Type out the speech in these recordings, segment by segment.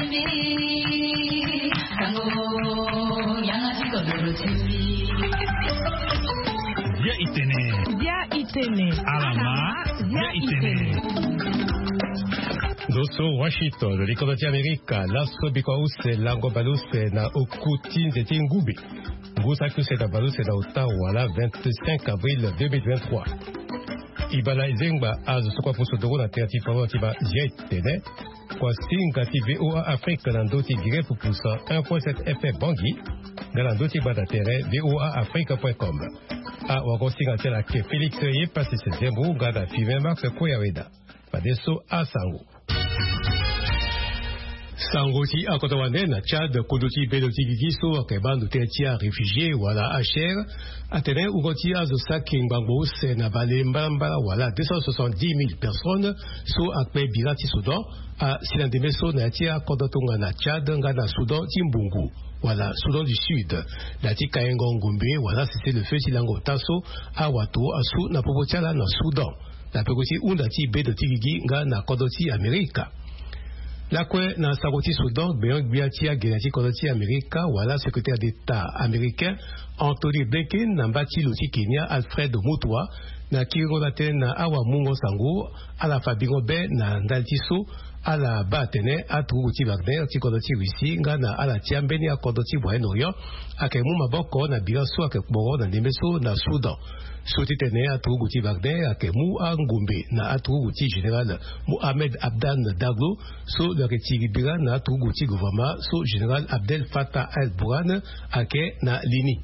Dia itene. Alama. Dia itene. Doso Washington, likodoti Amerika, laso bikwause lango baluse na okutin zeti ngubi. Ngusaku na baluse na Ottawa la 25 avril 2023. Ibala izengba azo sokwa pusodoro na teati favo tiba jetene. Kwa singa ti VOA Afrique na ndoti gire pupusa 1.7 FM Bangui. Dans ndoti bada tere voaafrique.com. A wakosinga tela ke Félix ye passe se zembu gada fi Max Koyaweda. Padeso a Sango. Sangoti akotawane na Tchad kodoti beloti gigiso akebando tetia réfugié wala HR atene ugoti azo saking bango se na balemba wala 270,000 personnes so akpe birati Soudan a silandemeso na tia kodotonga na Tchad ngana Soudan timbungu wala Soudan du Sud la tika ngombe wala c'était le feu silango taso a watu asu na popotiala na Soudan la pekoti undati beloti gigi ngana kodoti Amerika. La kwe na sagoti Soudan beyon biatia geneti kodoti Amerika wala secrétaire d'État américain Anthony Blinken na mbati loti Kenya Alfred Mutua na kirolate na awa mungo sango ala fabingo be na ndaltiso ala batene atuguti Wagner ti kodoti Russie ngana ala tiambeni akodoti Moyen-Orient akemu maboko na bigaso akeboro na nemeso na Soudan. Sotitene atuguti Wagner akemu angumbe na atuguti général Mohamed Abdan Daglo so le retiribira na atuguti gouvernement so général Abdel Fattah el-Burhan ake na lini.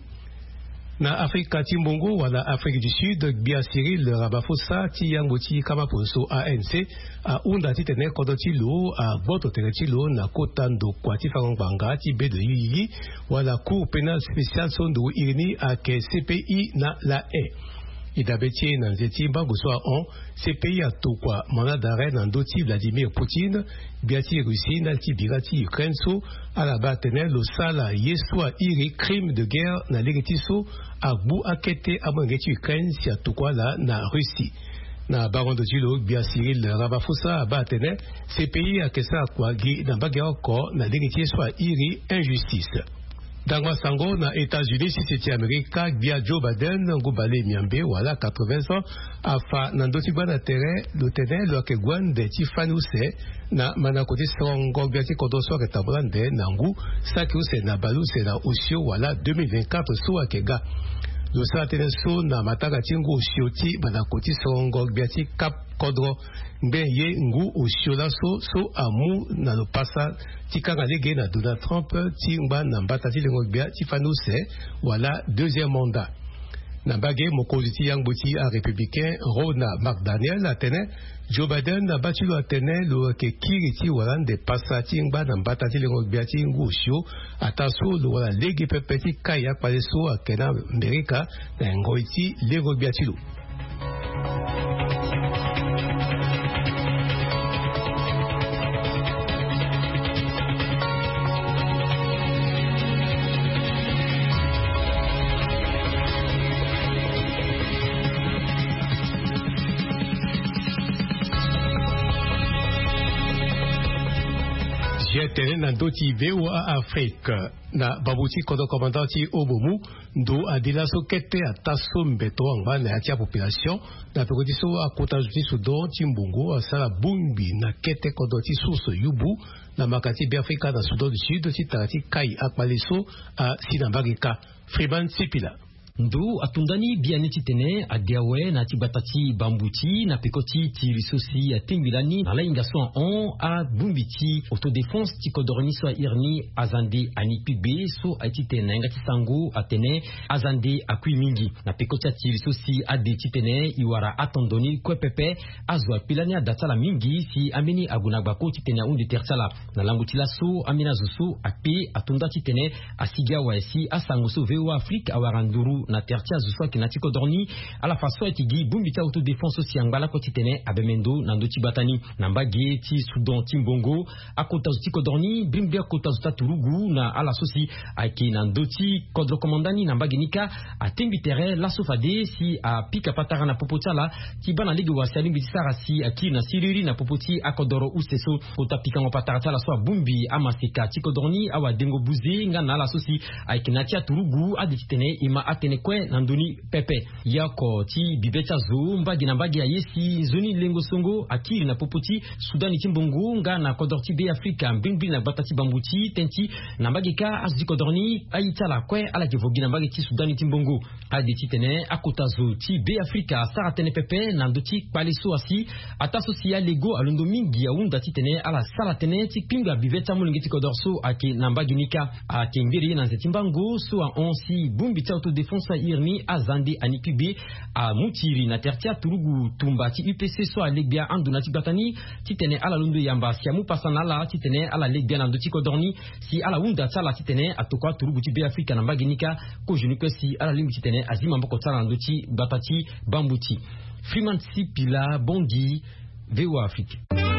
Na Afrika Timbongo wala Afrique du Sud bia Cyril Ramaphosa ti yangoti kamaponso ANC a unda titene kodoti lo a voto tereti lo na kotando kwati fangbanga ti bedo yigi wala cour pénal spécial sondo irini a ke CPI na la e. Idabeti na nzeti mbango soa on CPI a tokwa mana d'arrêt na ndoti Vladimir Poutine biati Russie na ti birati Ukraine so ala batene lo sala yeswa iri crime de guerre na legetiso agbu akete amangeti Ukraine si atokwa la na Russie. Na baron de Gilo bia Cyril Ramaphosa abatene CPI a kesa kwa gi na bagya ko na legetiso iri injustice. Dangwa sango na États-Unis si c'était Amerika bia Joe Biden ngubale miambe wala 80 ans afa nandoti bana tere lo tene lo akegwan de tifanuse na manakoti songo bia ti kodoso ke tablande nangu saki use na baluse na usio wala 2024 so akega lo sa tene so na mataka tingu usioti manakoti songo bia ti cap kodro mbe ye ngu usio la so amu na lo pasa tikanga lege na Donald Trump timba na mbata ti lengo bia ti fanuse wala deuxième mandat na bage mokozi ti yangbuti a républicain Rona McDaniel atene Joe Biden na bati lo atene lo ke kiri ti wala de pasa timba na mbata ti lengo bia ti ngu usio ataso lo wala lege pepe ti kaya pale so akena Amerika na ngoiti lengo bia ti lo. Tene na ndoti VOA Afrique na babuti kodo komandanti Obomu ndo adila so kete ataso mbeto anga na atia population na pekoti so akota juti Soudan timbongo asala bumbi na kete kodoti source yubu na makati bi Afrika na Soudan du Sud ti tarati kai akpaliso a sinambagika Freeman Sipila. Ndu atundani bianeti tene adiawe na tibatati bambuti na pekoti tirisosi atingilani na lainga soa on a bumbiti autodéfense tikodorni soa irni azande ani pube so aiti tene ngati sangu atene azande akui mingi na pekoti tirisosi adeti tene iwara atondoni kwepepe azwa pilani adatala mingi si ameni agunabako titene unde tertala na langutila so amina zusu ape atunda titene asiga waesi asangu so VOA Afrique awaranduru Abemendo na tertia zuswa kinati kodorni ala faso etigi bumbita autodéfense aussi angala kotitene Abemendo na ndoti batani nambagi ti Soudan Timbongo akota zuti kodorni bimbia kota zuta turugu na ala sosi aki na ndoti kodro komandani nambagi nika atembi tere la sofade si a pika patara na popotala ti bana ligi wa salimbi sarasi aki na siriri na popoti akodoro usteso kota pika ngo patara la so bumbi amaseka ti kodorni awa dengo buzi nga na ala sosi aki na tia turugu aditene ima atene kwe na ndoni pepe yako ti bibecha zo mbagi na mbagi ya yesi zoni lengo songo akiri na popoti Sudani Timbongo nga na kodorti be Afrika mbingbi na batati bambuti tenti na mbagi ka asdi kodorni aitala kwe ala jevogi na mbagi ti Sudani Timbongo aditi tene akota zo ti be Afrika sara tene pepe na ndoti paleso asi ataso siya lego alundo mingi ya unda ti tene ala sala tene ti pinga bibecha mulingi ti kodorso aki na mbagi nika akingiri na Zetimbango so a onsi bumbi ta autodéfense irni azande anipibe a mutiri na tertia turugu tumba ti UPC so a legbia anduna ti batani ti tene ala lundu yamba si amu pasana la ti tene ala legbia na ndoti kodorni si ala unda tsala ti tene atokwa turugu ti be Afrika na mbaginika ko juni ko si ala limbi ti tene azima mboko tsala na ndoti batati bambuti Freeman Sipila Bongi VOA Afrique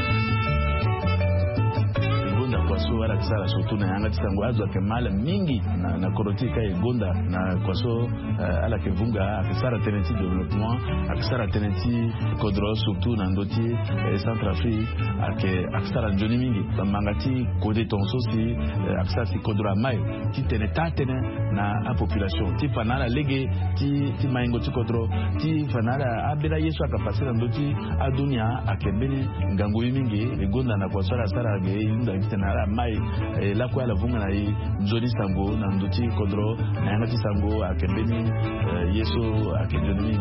kwaso wala kisara surtout na yanga tisango azwa ke mala mingi na korotika egonda na kwaso ala ke vunga akisara teneti développement akisara teneti kodro surtout na ndoti Centrafrique akisara njoni mingi bamangati kode tonso si akisara si kodro mai ti tene tatene na a population ti fanala lege ti maingo ti kodro ti fanala abela yesu akapasira ndoti adunia akembeni ngango mingi egonda na kwaso la sara ge inda tena mai la kwa la vunga na i njoni sango na nduti kodro na yanga ti sango akembeni yeso akendoni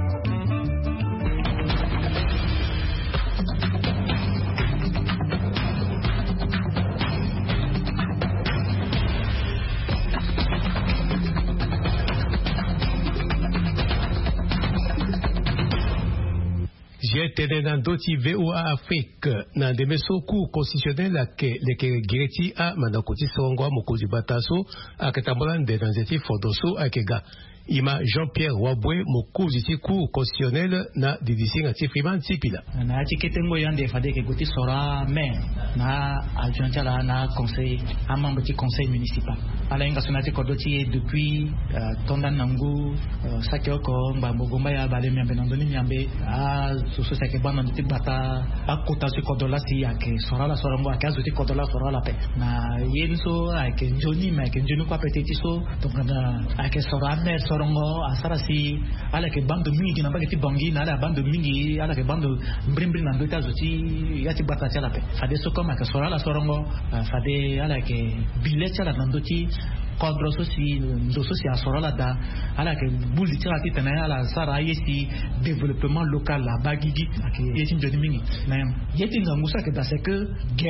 J'étais dans d'autres VOA Afrique, dans des mesoku constitutionnels à que les Greti a manakoti songo mokozi bataso à que tambolande dans des fodoso à que ga. Ima Jean-Pierre Wabwe mokozi ti cour constitutionnel na didisi ngati Freeman Sipila. Na tiketengo yande fade ke goti sora maire na adjoint la na conseil a membre du conseil municipal. Ala inga sonati kodoti depuis tondan nangu sakioko mbambogomba ya bale miambe nandoni miambe a susu sake bana nditi bata akota si kodola si yake sora la sora ngo akazo ti kodola sora la pe. Na yenso ake njoni ma ake njoni kwa petiti so donc na ake sora maire sorongo asara si ala ke bando mingi na bageti bangi na ala bando mingi ala ke bando mbrimbri na ndota zoti yati bata chala pe fade so kama ke sora la sorongo fade ala ke bilet chala na ndoti kodro so si ndoso si asora la da ala ke buli chala ti tena ala sara yesi développement local la bagigi ke yeti njoni mingi na yeti ngamusa ke da c'est que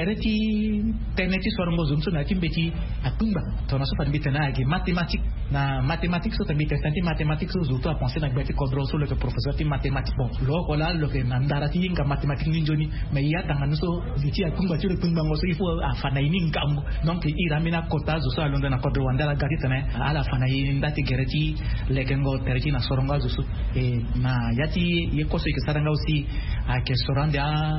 gereti teneti sorongo zumso na timbeti atumba tona so fade tena ke mathématique na mathématiques so tambi tanti mathématiques so zuto a penser na gbeti kodro so le professeur ti mathématiques bon lo ko la lo ke nandara ti nga mathématiques ni njoni mais ya tanga so diti atumba ti le tumba ngo so il faut afana ini ngambo donc iramina kota zo so alonda na kodro wandala gati tane ala fana yi ndati gereti lekengo tereti na soronga zo so na yati ye koso ke saranga aussi a ke sorande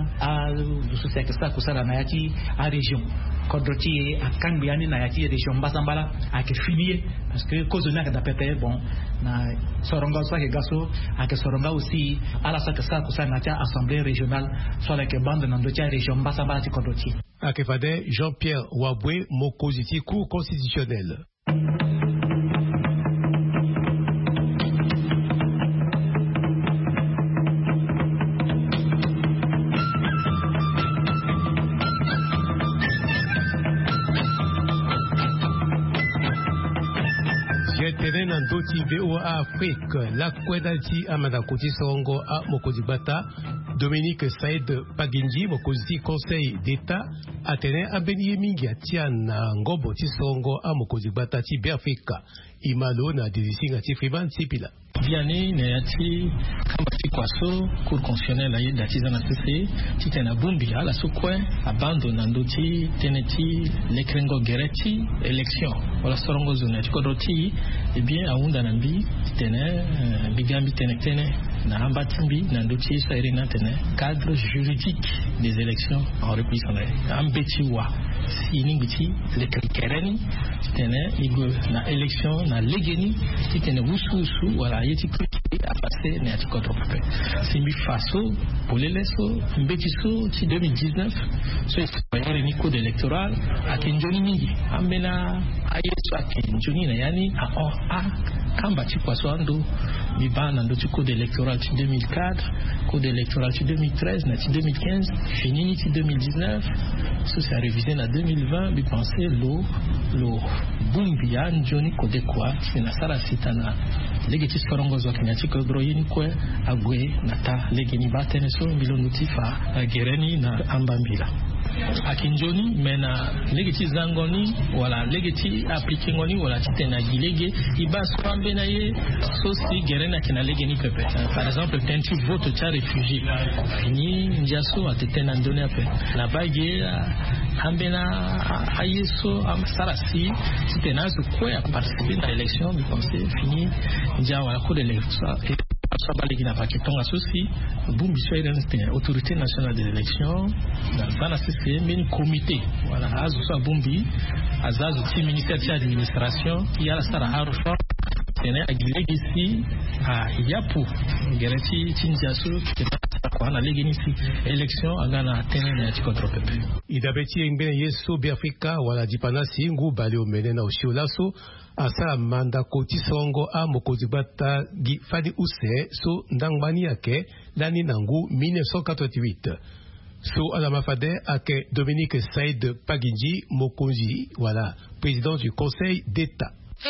a zo se ke sa kusara na yati a région kodroti a kangiani na yati région basambala a ke finie parce que cause na da pete bon na soronga so ke gaso a ke soronga aussi ala sa ke sa kusara na ta assemblée régionale so la ke bande na ndoti région basambala ti kodroti a ke fade Jean-Pierre Wabwe mokozi ti cour constitutionnelle. J'étais dans d'autres VOA Afrique, la Kwedalti Amadakoti Songo a Mokozibata, Dominique Saïd Paginji, Mokozi Conseil d'État, Atene Abeni Mingi Atiana Ngobo Tisongo a Mokozibata Tibe Afrika, Imalo na Dizisi Ngati Freeman Sipila. Biani neyati kamba tikwaso cour constitutionnelle ayi datiza na CC titena bumbi ala sukwe abando nandoti teneti lekrengo gereti election wala sorongo zone tikodoti bien aunda nambi tene bigambi tene na ambatimbi nandoti sairina tene cadre juridique des élections en République sénégalaise ambetiwa siningiti lekrenkereni tene igo na élection na legeni titene usu wala yeti a passé ne ati contre-propre. Simbi faso poleleso mbetiso ti 2019 so espanyol ni code électoral akenjoni mingi ambena ayeso akenjoni na yani a kamba ti kwaso ando bibana ndo ti code électoral ti 2004 code électoral ti 2013 na ti 2015 fini ti 2019 so c'est révisé na 2020 bi penser lo bumbi ya njoni code kwa na sara sitana legiti sorongo zo kenyati ko droyini kwe agwe nata legini batene so mbilo nutifa gereni na ambambila akinjoni mena legiti zangoni wala legiti aplikingoni wala titena gilege ibas kwambe na ye so si gerena kina legeni pepe par exemple tenti vote cha réfugié fini njaso atetena ndone ape na bage ambena ayeso amsarasi titena zo kwe a participer na élection mi pensé fini nja wala ko de l'élection sabali na paketonga sosi bumbi soirente autorité nationale des élections dans la CCM une comité voilà azu sa bumbi azazu ti ministère de l'administration qui a la sara harufa tene agilegi a yapu gereti tinjaso kwa na legenisi élection agana tene na contre-pepe idabeti ngene yeso biafrika wala dipanasi ngu bale omenena oshiolaso asa manda koti songo a mokozi bata gi fadi use so ndangmani yake lani nangu 1988 so ala mafade ake Dominique Saïd Paginji mokonzi wala président du Conseil d'État.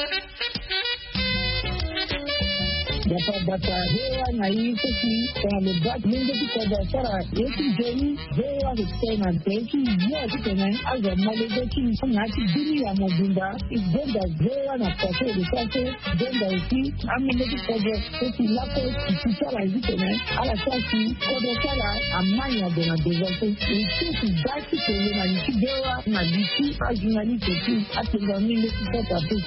Bata hewa na hii sisi kwa mbati mingi kwa biashara yetu jeni hewa kutena teki yote tena aza malezi na dini ya mabunda igenda hewa na pase de pase genda uki amende kwa sisi lako kisala hivi tena ala sasi kwa sala amanya de na develop sisi dati kwa na hewa na diki ajinali teki atenga mingi kwa tabu.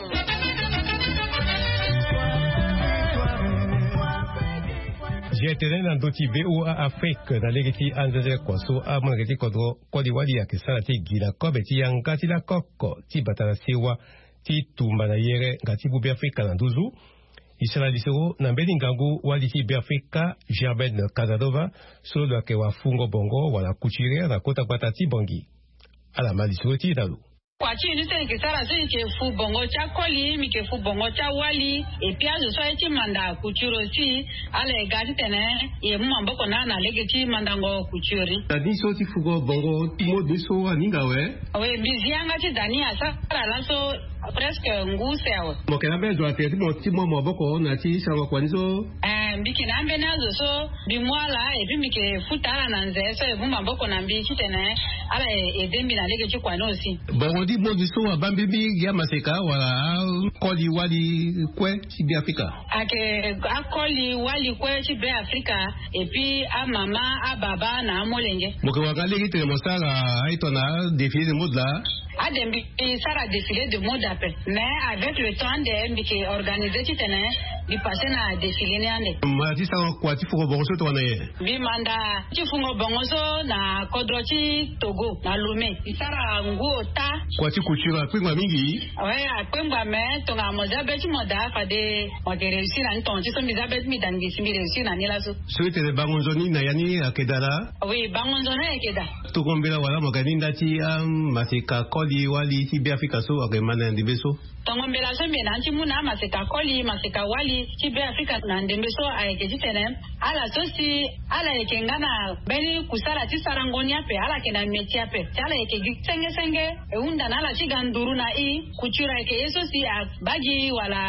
J'ai été dans d'autres VOA Afrique dans les récits anzazé kwaso a mon récit kodro kodi wali ya kisala ti gila kobe ti yangati la koko ti batala siwa ti tumba na yere ngati bu Afrika na nduzu isala lisero na mbeli ngangu wali ti Afrika Germaine Kazadova solo la ke wafungo bongo wala kuchire na kota kwatati bongi ala malisoro ti dalu kwa chini tena kisara sisi kefu bongo cha koli mi kefu bongo cha wali et puis azo so eti manda kuchuro si ale gadi tena ye mambo kona na legeti mandango kuchuri tadi so ti fugo bongo mo deso aninga we bizianga ti dani asa la so presque ngusewa mokela bezo ateti mo ti mo maboko na ti sawa kwanizo mbiki na mbe nazo so bimwala et puis mi kefu tala na nze so ye mambo na mbiki tena ala edembi na legeti kwanosi bongo di mo diso abambibi ya maseka wala koli wali kwe ti Afrika ake akoli wali kwe ti Afrika et puis a mama a baba na molenge moke wakale ki mosala aito na défilé de mode là adembi sara défilé de mode après mais avec le temps de mbiki organiser ti tene di passer na défilé ne ande ma ti sa kwa ti fugo bongo so to na ye bi manda ti fugo bongo so na kodro ti Togo na Lomé sara nguota kwa ti kuchira kwingwa mingi kwingwa me tonga moza beti moda fade moke réussir na nton ti so mi zabet mi dangi simi réussir na nila so so ite bangonzoni na yani akedala oui bangonzona akeda to kombela wala moganinda ti maseka koli wali ti Afrika so akemana ndibeso tongombela so mi na ti muna maseka koli maseka wali ti Afrika na ndembeso ayeke ti tene ala so si ala yeke ngana beni kusala ti sarangoni ape ala ke na meti ape ala yeke senge unda na la ti ganduru na i kuchura yeke yeso si bagi wala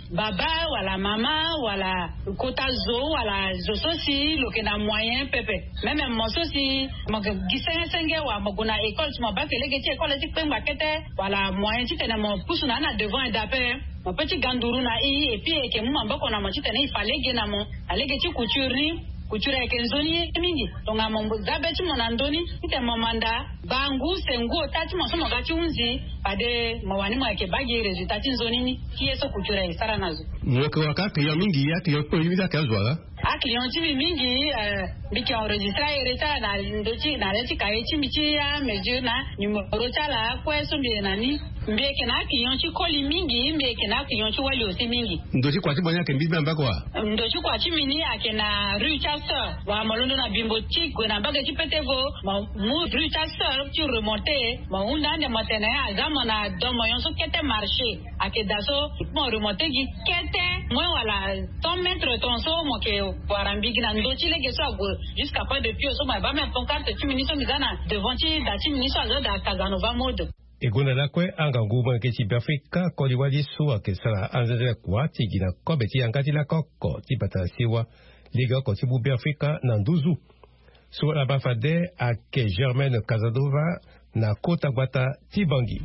baba wala mama wala kota zo wala zo sosi lokena moyen pepe même mo sosi mo gisenge wa mo gona école mo ba kelege ti école ti pemba kete wala moyen ti tena mo pusuna na devant et d'après mon petit ganduru na et puis que mo mbako na mo ti tena il fallait que na mo alege ti couture ke nzoni mingi tonga mo zabe ti mo na ndoni ite mo manda bangu sengu tati mo so mo ga ti unzi pade mo wani mo ke bagi resultat ti nzoni ni ki eso couture sara nazo mo ko ka client mingi ya client ko yimida ka zwala a client ti mingi biki enregistrer reta na ndoti na leti ka ti miti ya mesure na numero tala ko eso bi na ni mbeke na client ti koli mingi mbeke na client ti wali osi mingi ndoti kwa ti bonya ke mbi mbamba kwa ndoti kwa ti mini akena rue wa malondo na bimbo ti na baga ti petevo mu rue Chasseur ti remonter ma unda ne matene azama na domo yonso kete marché akedaso mo remonter gi kete mo wala 100 mètres ton so mo ke warambigi na ndoti lege so go jusqu'à pas de pied so ma ba même ton carte ti mini so mizana devant ti da ti mini so azo da Casanova mode egona lakwe anga nguma ke ti Afrika ko liwali so ke sala anzele kwa ti gina ko beti angati la kokko ti batasiwa liga ko ti bubi Afrika na nduzu so la bafade a ke Germaine Casanova na kota gbata ti Bangui.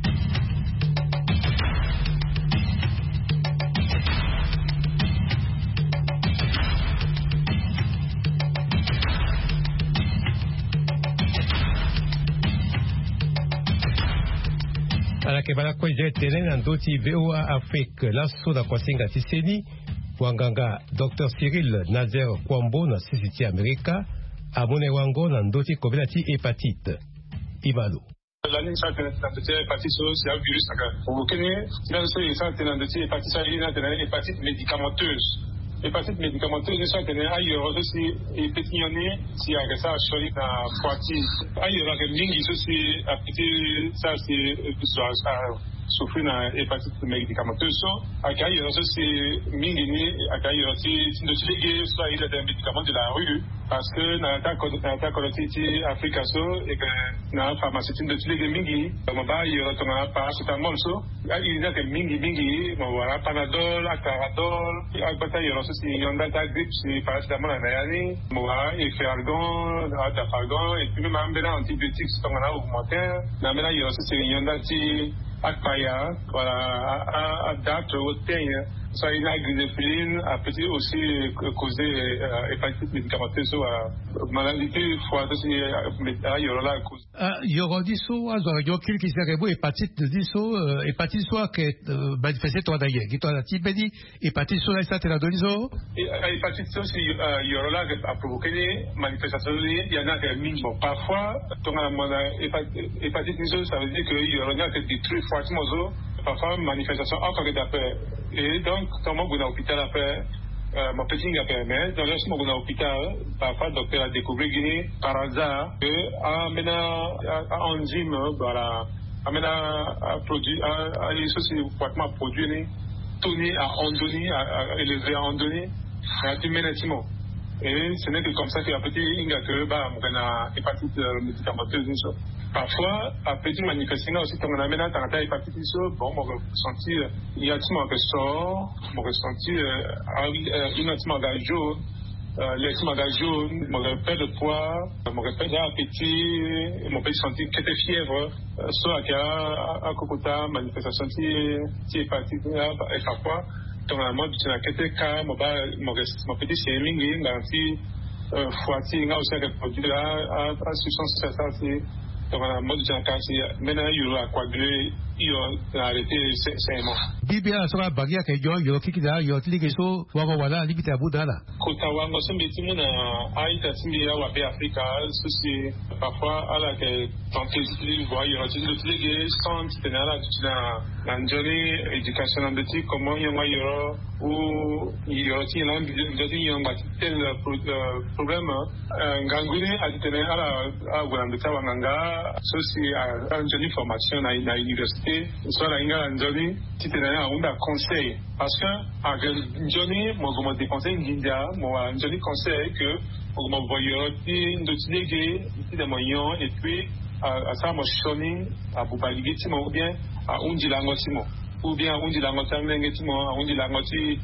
Ala ke bala ko je tenen andoti VOA Afrique la so da kwasinga ti seni wanganga Dr. Cyril Nazer Kwambo na sisi Amerika abone wango na ndoti kobela ti hépatite ibalo la ligne ça tena ndoti hépatite so c'est un virus aka obukene dans ce ça tena ndoti hépatite ça ina tena hépatite médicamenteuse hépatite médicamenteuse ça tena ayo aussi epetignone si aka ça choli na poiti ayo la ke mingi so si apeti ça c'est souffrir na hépatite médicamenteuse so akayo so si mingi ni akayo si ndoti lege so il a des médicaments de la rue parce que na ta kolotiti Afrika so et que na pharmacie ndoti lege mingi mo ba yo to na paracetamol so il y a que mingi mo wala panadol ataradol akbata yo so si yonda ta grippe si paracetamol na yani mo wa efferalgan dafargan et puis même un antibiotique so na augmenter na mena yo so si yonda ti akpaya voilà adapte au teigne ça il a glycérine a peut aussi causer hépatite médicamenteuse maladie fois aussi yorola cause yorodiso azo yo kilki serebo hépatite diso hépatite so que manifester toi d'ailleurs qui toi la tibedi hépatite so ça te la doniso hépatite so si yorola a provoqué manifestation il y en a des minimum parfois ton hépatite so ça veut dire que yorola que détruit fortement parfois manifestation encore d'après et donc quand moi vous à l'hôpital après mon petit gars permet dans le moment où à l'hôpital parfois le docteur a découvert Guinée par hasard que maintenant enzyme voilà maintenant produit à les fortement produit tourner à andoni à élever à andoni à timénatimon et ce n'est que comme ça qu'il a petit inga que bah mon hépatite médicamenteuse parfois à petit manifestation aussi quand on amène à ta hépatite bon mon ressenti il y a tout mon ressort mon ressenti inutilement jaune les jaune mon repère de poids mon repère d'appétit mon petit senti qui était fièvre soit à Kokota manifestation qui hépatite et parfois donc la mode c'est la cas mon petit c'est mingi dans foiti nga aussi avec produit là à substance ça donc la mode c'est cas maintenant il y a coagulé il a arrêté c'est mort bibia so bagia ke yo kikida yo tligeso wala libita budala kota wango so metimo na aita timia wa be Afrika ceci parfois ala que tenter de voir yo tligeso sans tenala na njoni education and the comment yo yo ou yo ti na ndoti yo tel problème ngangune a tenir ala a ndota wanga ceci a njoni formation na université soit la inga njoni ti tenir a onda conseil parce que à njoni mo go dépenser ngindia mo njoni conseil que mo voyo ti ndoti lege ti de moyen et puis à ça mo shoni à bubaligi ti mo bien à undi lango ti mo ou bien on dit la moitié on dit la moitié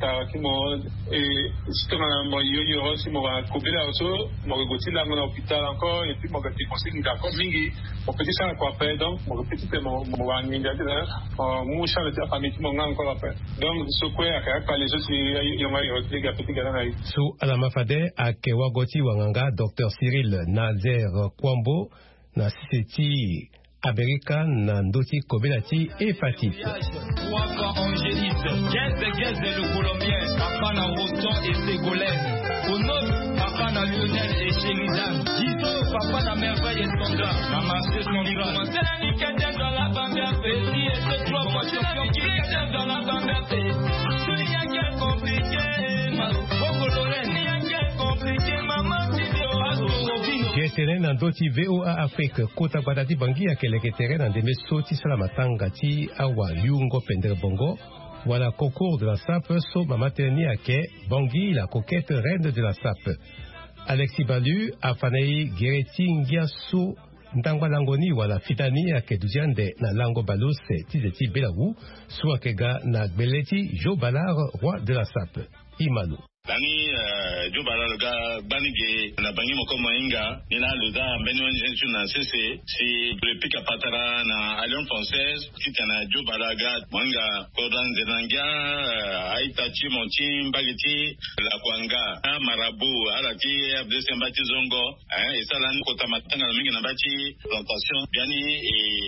et si on a moi si moi couper là aussi moi regoter là dans l'hôpital encore et puis moi petit conseil d'accord mingi on peut dire ça quoi après donc moi petit mon ninja là moi charge de famille qui m'en encore après donc ce quoi à pas les autres il y a les gars petit gars là sous à la mafade à Kewagoti Wanganga Dr Cyril Nazaire Kwambo na siti Amerika na ndoti kobelati hépatite. Waka Angélite, Gaz le Colombien, papa na Roton et Ségolène. Ono, papa na Lionel et Sheridan. Gizo, papa na Merveille et Sandra. Na marché Central. C'est la nickel dans la bande petit et c'est trois fois champion qui est dans la bande petit. C'est rien qui est compliqué, ma Bogolorène, rien qui est compliqué, maman, tu dis terrain dans d'autres VOA Afrique kota badati bangi ya keleke terrain dans des mesoti sala matanga ti awa yungo pendre bongo voilà concours de la SAP so mamateni ake bangi la coquette reine de la SAP Alexis Balu afanei gereti ngiasu ntangwa langoni wala fitani ake duziande na lango balose tizeti belawu so akega na beleti Jo Balar roi de la SAP Imalu Dani Jobala Loga Banige na bangi moko moinga nina luda mbeni wanjensu na sese si repika patara na Alliance Française kitana Jobala ga moinga kodan zenangia aitachi monti mbagiti la kwanga marabu alati abdese mbati zongo esalani kota matanga na mingi na bati plantation biani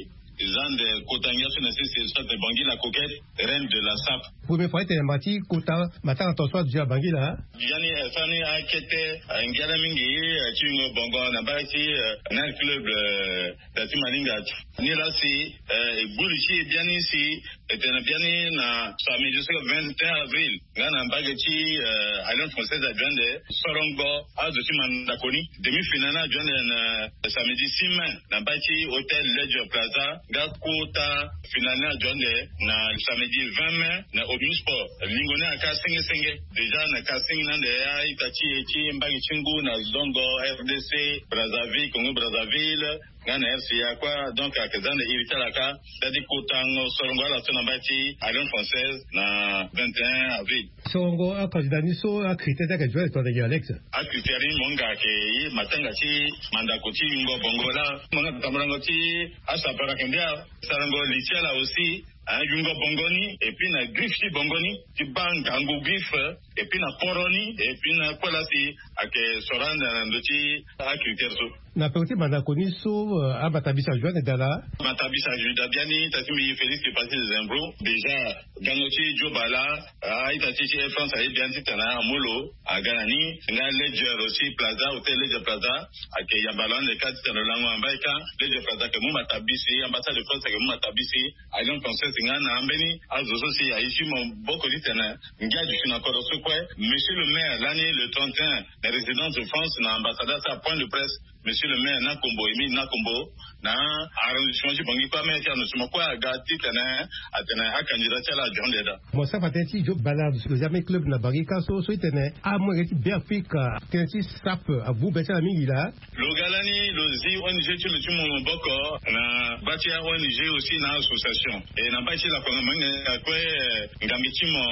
Zande Kotanga c'est soit de Bangui la coquette, reine de la SAP. Vous me faites un bâti Kota, matin en soit déjà Bangui là. Yani Fani a quitté un galamingi, tu bongo na bati, un club d'Ati Malinga. Ni là si Boulichi bien ici, était bien na samedi jusqu'au 21 avril. Gana bagati Alliance Française à Djande, Sorongo, à Mandakoni, demi-finale à Djande samedi 6 mai, na bati hôtel Ledger Plaza. Gakota finalement Djande na samedi 20 mai na Omnisport. Lingone aka senge déjà na casting nande ya itachi eti mbagi chingu na Zongo RDC Brazzaville Congo Brazzaville Gana RCA quoi donc akezande iritalaka dadi kotango Sorongo la sonambati Alliance Française na 21 avril. Sorongo a candidat niso a critère que jouer toi de Alex. A critère monga ke matanga ti mandakoti ngo bongola monga tamrangoti asa para kendia sarango lichela aussi Yungo Bongoni, et puis na Griffi Bongoni, qui banque Ango Griffe, et puis na Poroni, et puis na Kolasi, ake Soranda Ndoti, a Kriterso. Na petit mandakoni so a Batabisa Juan Dala. Batabisa Juan Biani, Tatimi Félix qui est passé des Imbro. Déjà, Ganoti Jobala, a Itati France, a bien Titana, à Molo, à Ganani, na Ledger aussi, Plaza, Hôtel Ledger Plaza, ake Yabalan, les 4 Titano Lango Ambaika, Ledger Plaza, que Mouma Tabisi, ambassade de France, que Mouma Tabisi, Alliance Française, ngana ambeni azoso si aishi mboko litena ngadi fina koroso kwa monsieur le maire l'année le 31 la résidence de France na ambassadeur sa point de presse monsieur le maire na Kombo Emile na Kombo na arrondissement du Bangi kwa mais no suma kwa gati tena atena a candidature la Jondeda moi ça patenti Jo Balar le jamais club na Bangi kaso so itene a mo reti Biafrika tenti SAP a vous besa la mingi là le galani le zi ONG tu le tumo mboko na batia ONG aussi na association et na batia la konga kwe ngambitimo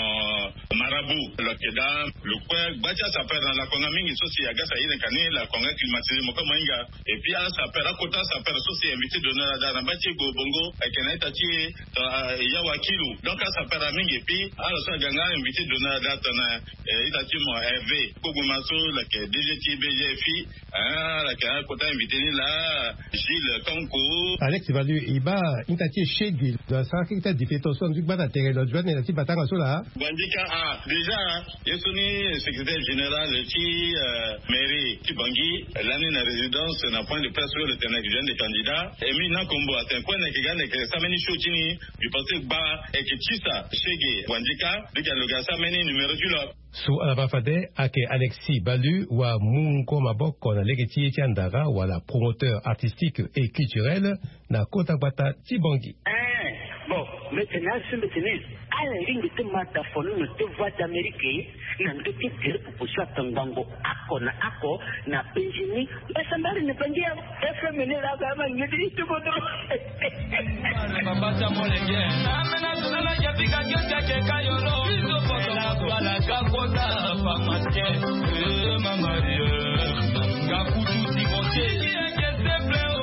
marabu le keda le kwe batia ça perd dans la konga mingi sosi ya gasa ile kanela la konga climatisé moko moinga et puis ça perd à côté ça perd sosi invité d'honneur na batia go bongo keneta ti ya wakilu donc ça perd mingi et puis ala so ganga invité d'honneur data na itatimo Hervé Kogumaso la ke DGT BGFI la ke côté invité là Gilles Kanko Alex Balu iba intati shegi dans ça qui t'a dit son du bata terre le journée la batanga sola Bandika déjà yesoni secrétaire général ti mairie ti Bangui l'année na résidence na point de presse le tenant jeune des candidats et mi na Kombo aten point na kigane ke sameni shotini du parti ba et que tisa shegi Bandika bika le gasa meni numéro du lot Sous Alabafade, ake Alexis Balu wa Mungo Maboko na legeti Tiandara wa la promoteur artistique et culturel na Kotabata Tibongi. Bon, maintenant, à la ligne de Mata Fono, de voix d'Amérique, na ndoti tere pupushwa tangango ako na penjini basambali ne pangia FM ne la kama ngidi tukoto Babata molenge amena tuna ya piga kete ke kayolo izo foto la kakoda pharmacie mama gakutu timote ke semble o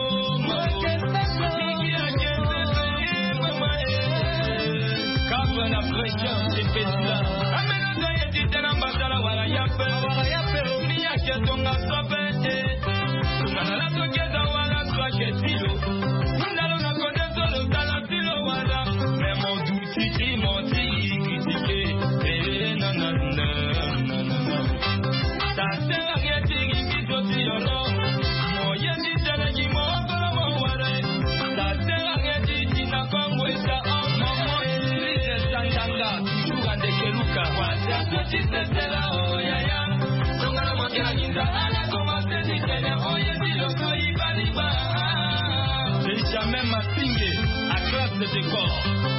na pression c'est ça amena doye titena mbasala wala yape ni yake tonga sabete tuna la tokeza wala twaketilo ndalo na kondezo lo talatilo wala memo duti moti critique na ta tela ngeti ngizo tiolo moye ni tele ki mo kono mo wale ta tela ngeti tina kongwesa Jamais Massingé à classe de décor.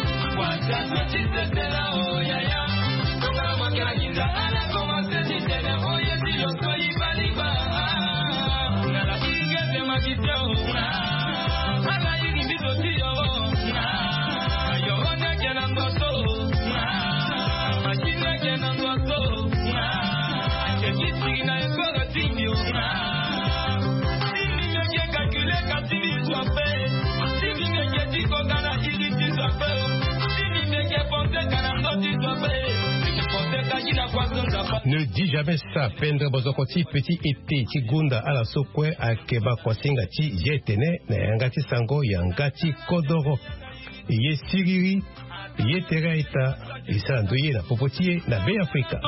Ne dis jamais ça, pendre bozokoti petit été tigunda ala sokwe akeba kwasinga ti yetene na yangati sango yangati kodoro ye siriri ye teraita isa ndoye na popotie na be Afrika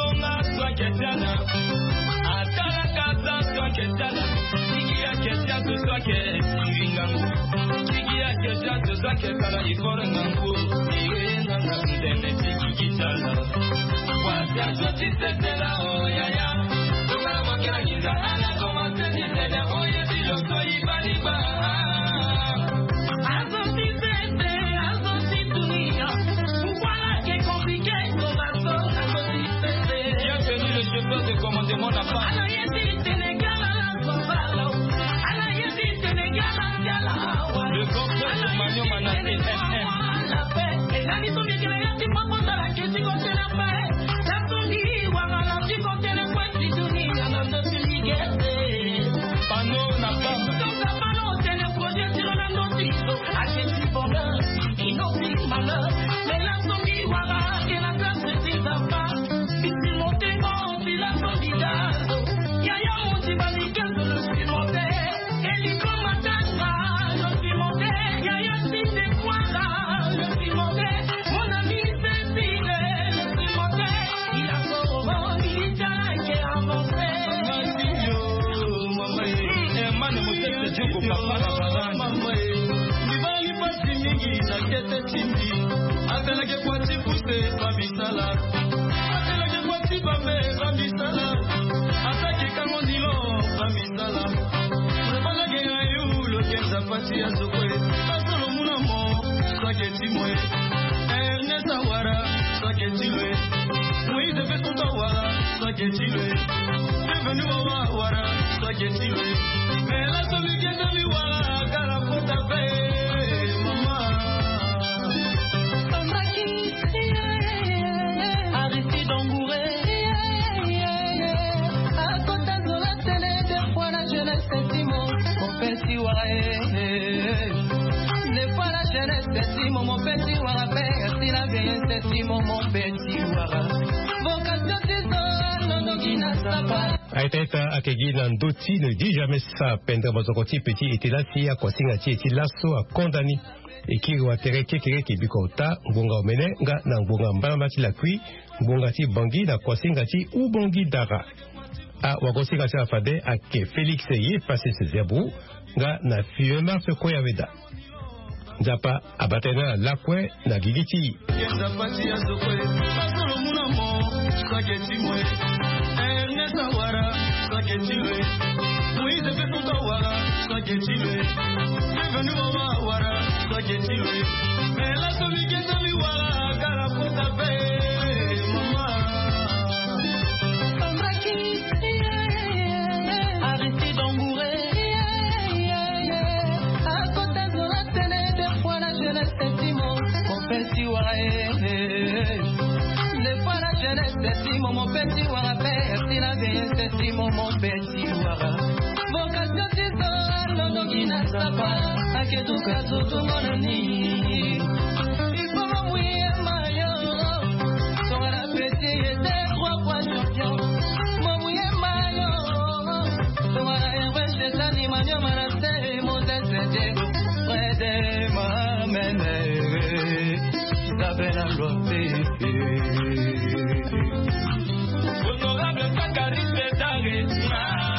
Aitaita akegi na ndoti ne dit jamais ça pendre bozokoti petit était là si akosinga ti eti lasso a condamné ekiri wa tereke kireke bikota ngonga omene nga na ngonga mbamba ti la kui ngonga ti bangi na kosinga ti u bangi dara a wakosinga ti afade ake Félix ye passé ses zebru nga na fiema fe koyaveda nzapa abatena lakwe na gigiti petit ouaré. Des fois la jeunesse, c'est si mon petit ouara père, si la vieillesse, c'est si mon petit ouara. Vocation tisa, l'ono guina sapa, a que tu caso tu monani. Il faut m'envoyer maillot, sur la petite et des 3 fois champion. M'envoyer maillot, sur la herbe, chez Sani, Magno, Maraté, Moses, Diego, Fred, Mamene, Isabelle, Angloté. Honorable Sakari Sedare,